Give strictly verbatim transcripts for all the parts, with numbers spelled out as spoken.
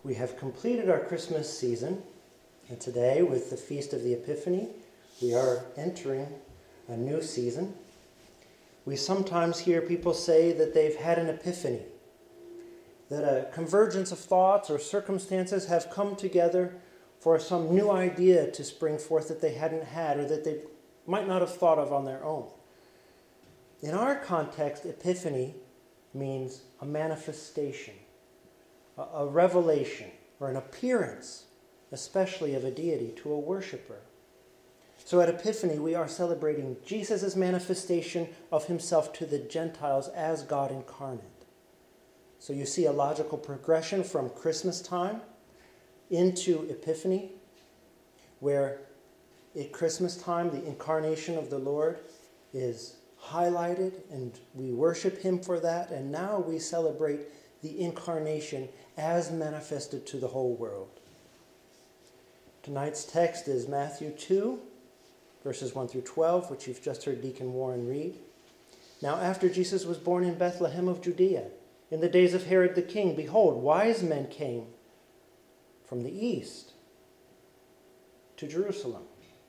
We have completed our Christmas season, and today, with the Feast of the Epiphany, we are entering a new season. We sometimes hear people say that they've had an epiphany, that a convergence of thoughts or circumstances have come together for some new idea to spring forth that they hadn't had or that they might not have thought of on their own. In our context, epiphany means a manifestation, a, a revelation, or an appearance, especially of a deity, to a worshiper. So at Epiphany, we are celebrating Jesus' manifestation of himself to the Gentiles as God incarnate. So you see a logical progression from Christmas time into Epiphany, where at Christmas time, the incarnation of the Lord is highlighted, and we worship him for that, and now we celebrate the incarnation as manifested to the whole world. Tonight's text is Matthew two, verses one through twelve, which you've just heard Deacon Warren read. Now after Jesus was born in Bethlehem of Judea, in the days of Herod the king, behold, wise men came from the east to Jerusalem.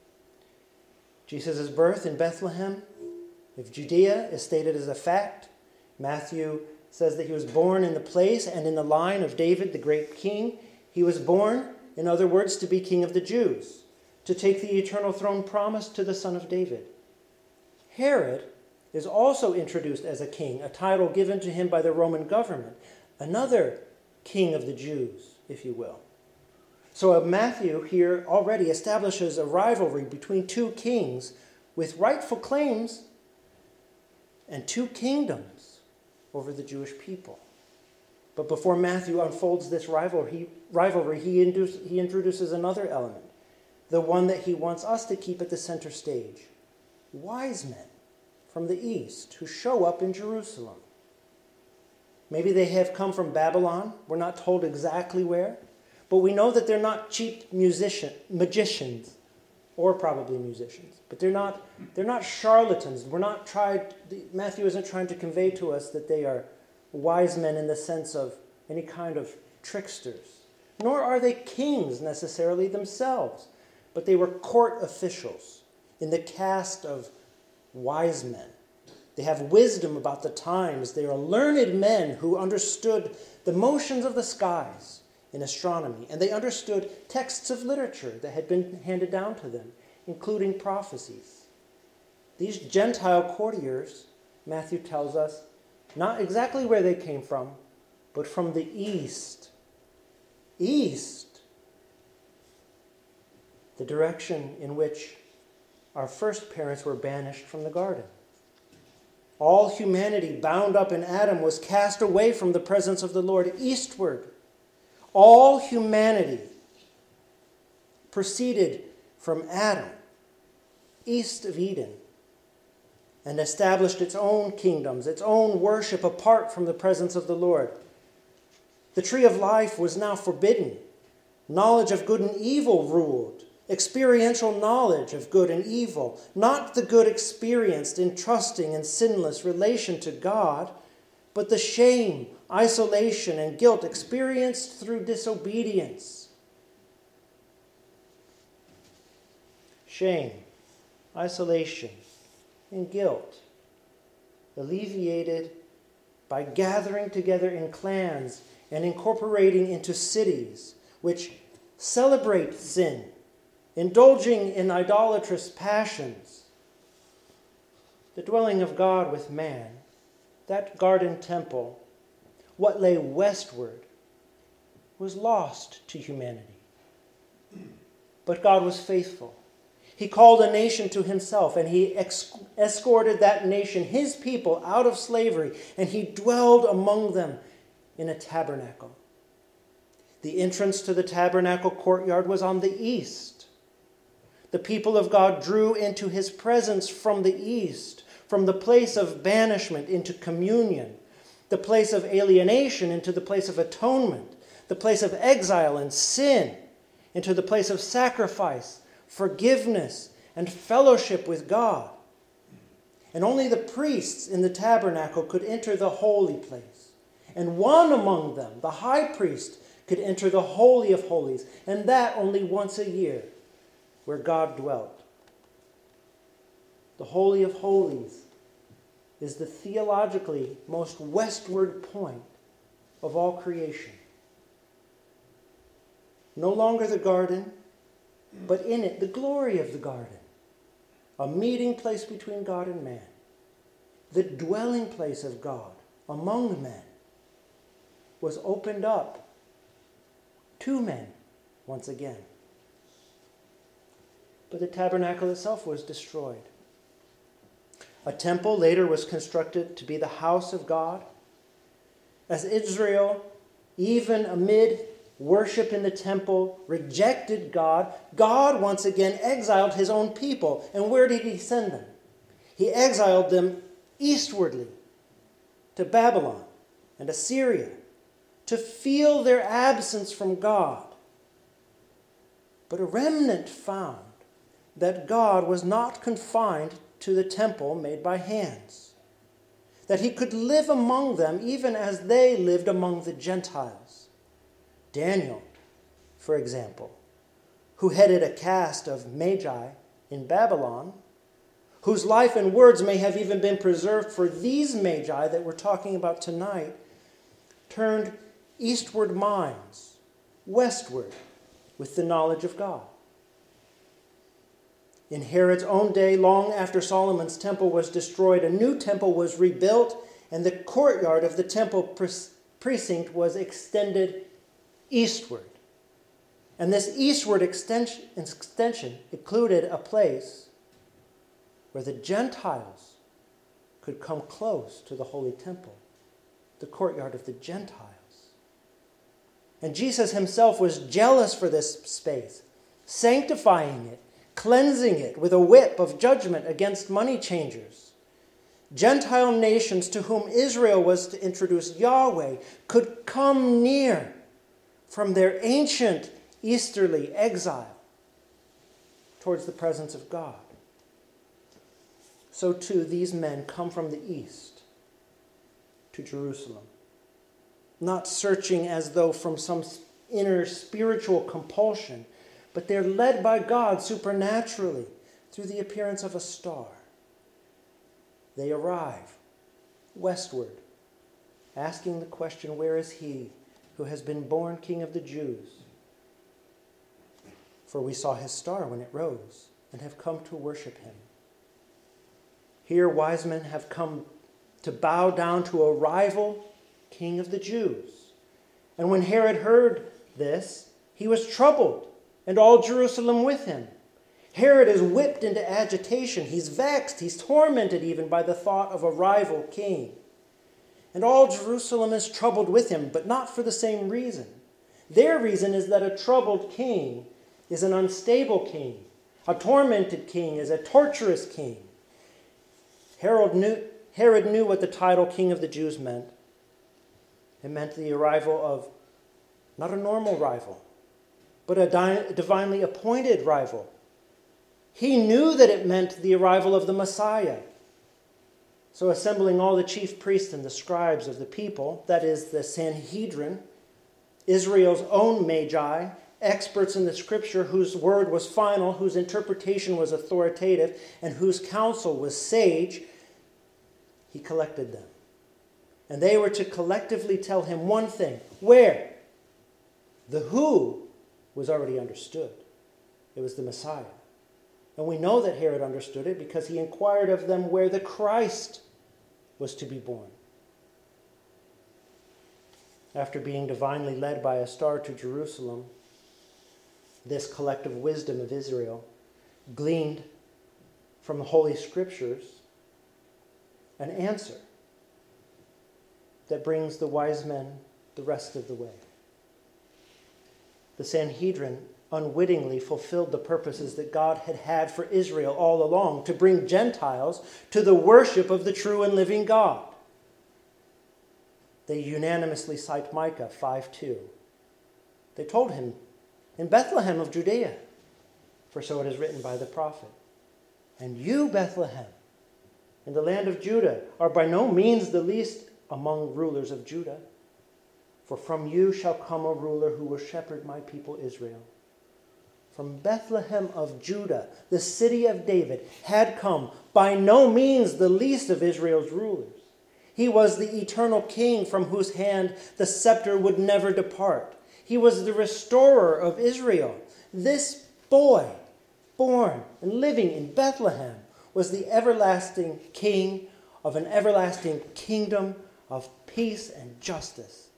Jesus' birth in Bethlehem of Judea is stated as a fact. Matthew says that he was born in the place and in the line of David, the great king. He was born, in other words, to be king of the Jews, to take the eternal throne promised to the son of David. Herod is also introduced as a king, a title given to him by the Roman government, another king of the Jews, if you will. So Matthew here already establishes a rivalry between two kings with rightful claims and two kingdoms over the Jewish people. But before Matthew unfolds this rivalry, rivalry he, induce, he introduces another element, the one that he wants us to keep at the center stage. Wise men from the east who show up in Jerusalem. Maybe they have come from Babylon. We're not told exactly where. But we know that they're not cheap musician, magicians, or probably musicians. But they're not, they're not charlatans. We're not tried, Matthew isn't trying to convey to us that they are wise men in the sense of any kind of tricksters. Nor are they kings necessarily themselves. But they were court officials in the caste of wise men. They have wisdom about the times. They are learned men who understood the motions of the skies in astronomy, and they understood texts of literature that had been handed down to them, including prophecies. These Gentile courtiers, Matthew tells us, not exactly where they came from, but from the east. East. The direction in which our first parents were banished from the garden. All humanity bound up in Adam was cast away from the presence of the Lord eastward. All humanity proceeded from Adam, east of Eden, and established its own kingdoms, its own worship apart from the presence of the Lord. The tree of life was now forbidden. Knowledge of good and evil ruled. Experiential knowledge of good and evil, not the good experienced in trusting and sinless relation to God, but the shame, isolation, and guilt experienced through disobedience. Shame, isolation, and guilt, alleviated by gathering together in clans and incorporating into cities which celebrate sin, indulging in idolatrous passions. The dwelling of God with man, that garden temple, what lay westward, was lost to humanity. But God was faithful. He called a nation to himself, and he ex- escorted that nation, his people, out of slavery, and he dwelled among them in a tabernacle. The entrance to the tabernacle courtyard was on the east. The people of God drew into his presence from the east, from the place of banishment into communion, the place of alienation into the place of atonement, the place of exile and sin into the place of sacrifice, forgiveness, and fellowship with God. And only the priests in the tabernacle could enter the holy place. And one among them, the high priest, could enter the Holy of Holies, and that only once a year, where God dwelt. The Holy of Holies is the theologically most westward point of all creation. No longer the garden, but in it the glory of the garden, a meeting place between God and man, the dwelling place of God among men, was opened up to men once again. But the tabernacle itself was destroyed. A temple later was constructed to be the house of God. As Israel, even amid worship in the temple, rejected God, God once again exiled his own people. And where did he send them? He exiled them eastwardly to Babylon and Assyria to feel their absence from God. But a remnant found that God was not confined to the temple made by hands, that he could live among them even as they lived among the Gentiles. Daniel, for example, who headed a caste of magi in Babylon, whose life and words may have even been preserved for these magi that we're talking about tonight, turned eastward minds, westward, with the knowledge of God. In Herod's own day, long after Solomon's temple was destroyed, a new temple was rebuilt, and the courtyard of the temple precinct was extended eastward. And this eastward extension, extension included a place where the Gentiles could come close to the holy temple, the courtyard of the Gentiles. And Jesus himself was jealous for this space, sanctifying it, cleansing it with a whip of judgment against money changers. Gentile nations to whom Israel was to introduce Yahweh could come near from their ancient easterly exile towards the presence of God. So too these men come from the east to Jerusalem, not searching as though from some inner spiritual compulsion, but they're led by God supernaturally through the appearance of a star. They arrive westward, asking the question, where is he who has been born King of the Jews? For we saw his star when it rose and have come to worship him. Here wise men have come to bow down to a rival King of the Jews. And when Herod heard this, he was troubled, and all Jerusalem with him. Herod is whipped into agitation. He's vexed. He's tormented even by the thought of a rival king. And all Jerusalem is troubled with him, but not for the same reason. Their reason is that a troubled king is an unstable king. A tormented king is a torturous king. Herod knew, Herod knew what the title King of the Jews meant. It meant the arrival of not a normal rival, but a di- divinely appointed rival. He knew that it meant the arrival of the Messiah. So assembling all the chief priests and the scribes of the people, that is the Sanhedrin, Israel's own magi, experts in the scripture whose word was final, whose interpretation was authoritative, and whose counsel was sage, he collected them. And they were to collectively tell him one thing. Where? The who was already understood. It was the Messiah. And we know that Herod understood it because he inquired of them where the Christ was to be born. After being divinely led by a star to Jerusalem, this collective wisdom of Israel gleaned from the Holy Scriptures an answer that brings the wise men the rest of the way. The Sanhedrin unwittingly fulfilled the purposes that God had had for Israel all along, to bring Gentiles to the worship of the true and living God. They unanimously cite Micah five two. They told him, in Bethlehem of Judea, for so it is written by the prophet, and you, Bethlehem, in the land of Judah, are by no means the least among rulers of Judah. For from you shall come a ruler who will shepherd my people Israel. From Bethlehem of Judah, the city of David, had come by no means the least of Israel's rulers. He was the eternal king from whose hand the scepter would never depart. He was the restorer of Israel. This boy, born and living in Bethlehem, was the everlasting king of an everlasting kingdom of peace and justice.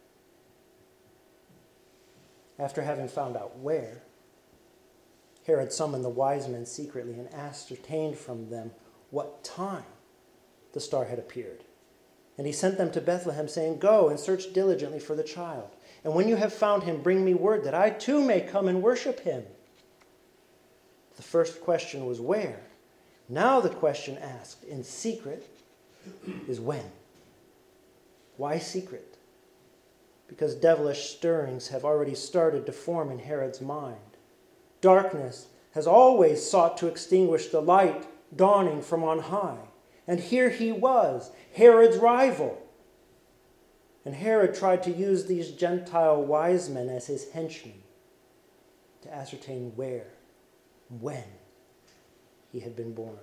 After having found out where, Herod summoned the wise men secretly and ascertained from them what time the star had appeared. And he sent them to Bethlehem, saying, Go and search diligently for the child. And when you have found him, bring me word that I too may come and worship him. The first question was where. Now the question asked in secret is when. Why secret? Because devilish stirrings have already started to form in Herod's mind. Darkness has always sought to extinguish the light dawning from on high. And here he was, Herod's rival. And Herod tried to use these Gentile wise men as his henchmen to ascertain where, when he had been born.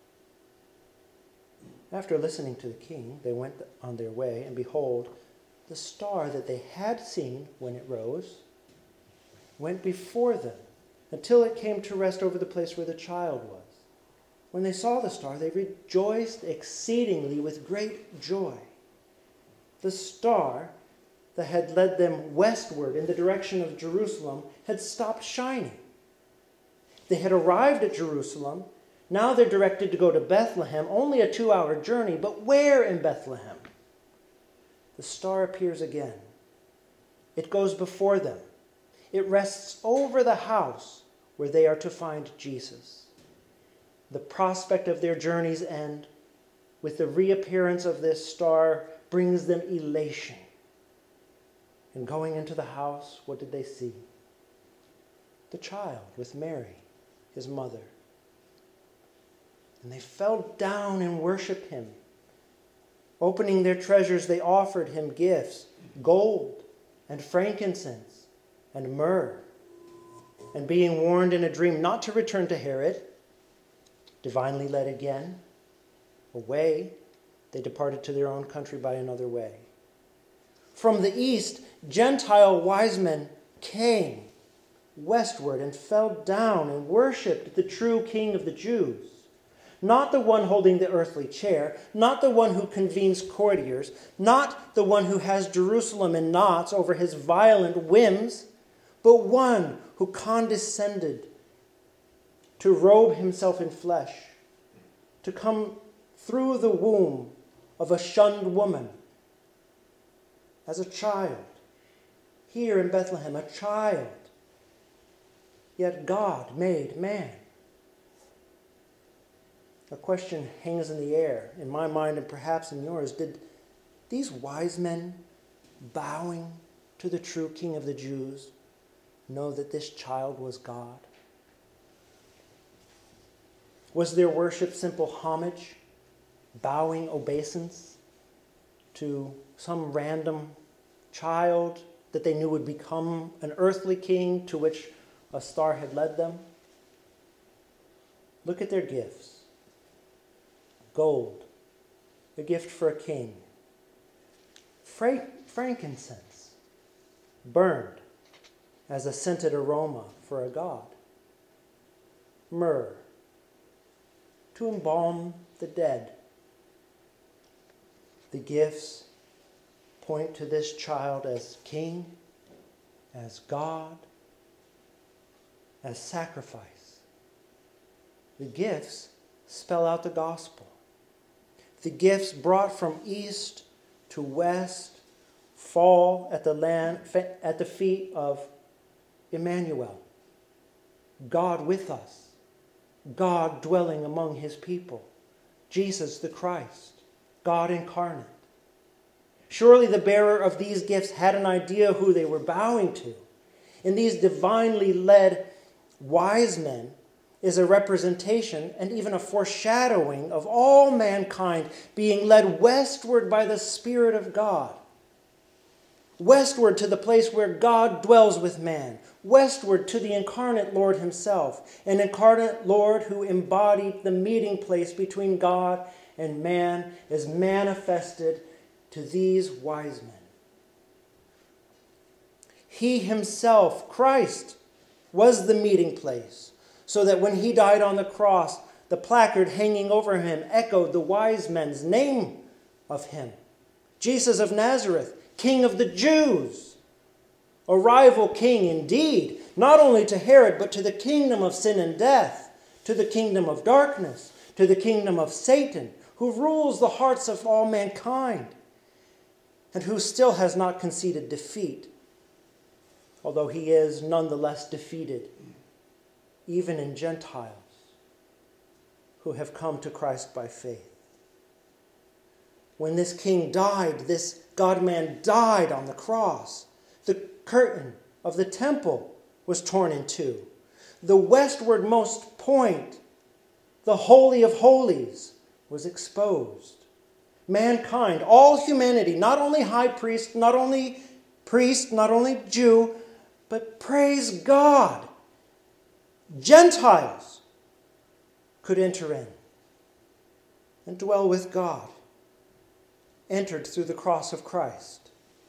After listening to the king, they went on their way, and behold, the star that they had seen when it rose went before them until it came to rest over the place where the child was. When they saw the star, they rejoiced exceedingly with great joy. The star that had led them westward in the direction of Jerusalem had stopped shining. They had arrived at Jerusalem. Now they're directed to go to Bethlehem, only a two-hour journey, but where in Bethlehem? The star appears again. It goes before them. It rests over the house where they are to find Jesus. The prospect of their journey's end, with the reappearance of this star, brings them elation. And going into the house, what did they see? The child with Mary, his mother. And they fell down and worshiped him. Opening their treasures, they offered him gifts, gold and frankincense and myrrh. And being warned in a dream not to return to Herod, divinely led again away, they departed to their own country by another way. From the east, Gentile wise men came westward and fell down and worshipped the true King of the Jews. Not the one holding the earthly chair, not the one who convenes courtiers, not the one who has Jerusalem in knots over his violent whims, but one who condescended to robe himself in flesh, to come through the womb of a shunned woman as a child. Here in Bethlehem, a child, yet God made man. A question hangs in the air in my mind and perhaps in yours. Did these wise men bowing to the true King of the Jews know that this child was God? Was their worship simple homage, bowing obeisance to some random child that they knew would become an earthly king to which a star had led them? Look at their gifts. Gold, a gift for a king. Fra- frankincense, burned as a scented aroma for a god. Myrrh, to embalm the dead. The gifts point to this child as king, as God, as sacrifice. The gifts spell out the gospel. The gifts brought from east to west fall at the land at the feet of Emmanuel, God with us, God dwelling among his people, Jesus the Christ, God incarnate. Surely the bearer of these gifts had an idea who they were bowing to. In these divinely led wise men is a representation and even a foreshadowing of all mankind being led westward by the Spirit of God. westward to the place where God dwells with man, westward to the incarnate Lord himself, an incarnate Lord who embodied the meeting place between God and man is manifested to these wise men. He himself, Christ, was the meeting place, so that when he died on the cross, the placard hanging over him echoed the wise men's name of him. Jesus of Nazareth, King of the Jews. A rival king indeed, not only to Herod, but to the kingdom of sin and death, to the kingdom of darkness, to the kingdom of Satan, who rules the hearts of all mankind, and who still has not conceded defeat, although he is nonetheless defeated, even in Gentiles who have come to Christ by faith. When this king died, this God-man died on the cross, the curtain of the temple was torn in two. The westwardmost point, the Holy of Holies, was exposed. Mankind, all humanity, not only high priest, not only priest, not only Jew, but praise God, Gentiles could enter in and dwell with God, entered through the cross of Christ,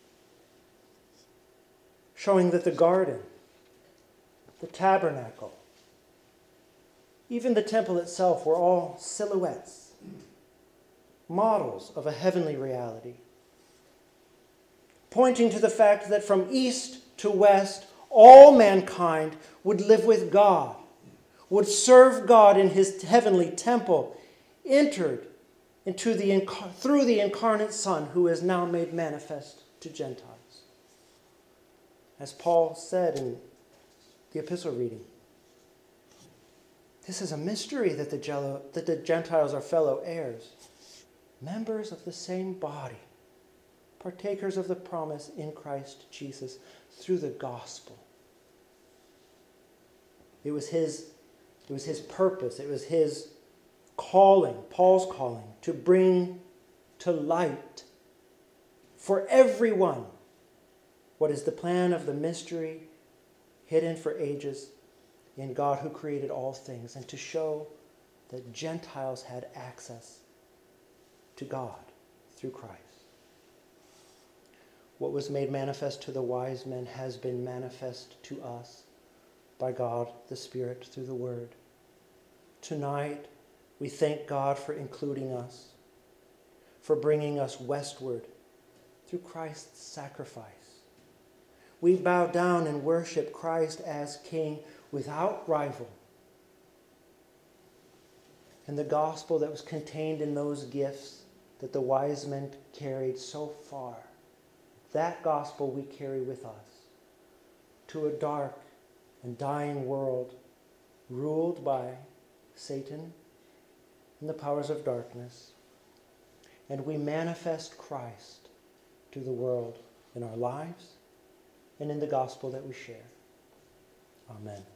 showing that the garden, the tabernacle, even the temple itself were all silhouettes, models of a heavenly reality, pointing to the fact that from east to west, all mankind would live with God, would serve God in his heavenly temple, entered into the through the incarnate Son, who is now made manifest to Gentiles. As Paul said in the epistle reading, this is a mystery that the, Gel- that the Gentiles are fellow heirs, members of the same body, partakers of the promise in Christ Jesus through the gospel. It was his, it was his purpose, it was his calling, Paul's calling, to bring to light for everyone what is the plan of the mystery hidden for ages in God who created all things, and to show that Gentiles had access to God through Christ. What was made manifest to the wise men has been manifest to us by God the Spirit through the Word. Tonight, we thank God for including us, for bringing us westward through Christ's sacrifice. We bow down and worship Christ as King without rival. And the gospel that was contained in those gifts that the wise men carried so far, that gospel we carry with us to a dark and dying world ruled by Satan and the powers of darkness. And we manifest Christ to the world in our lives and in the gospel that we share. Amen.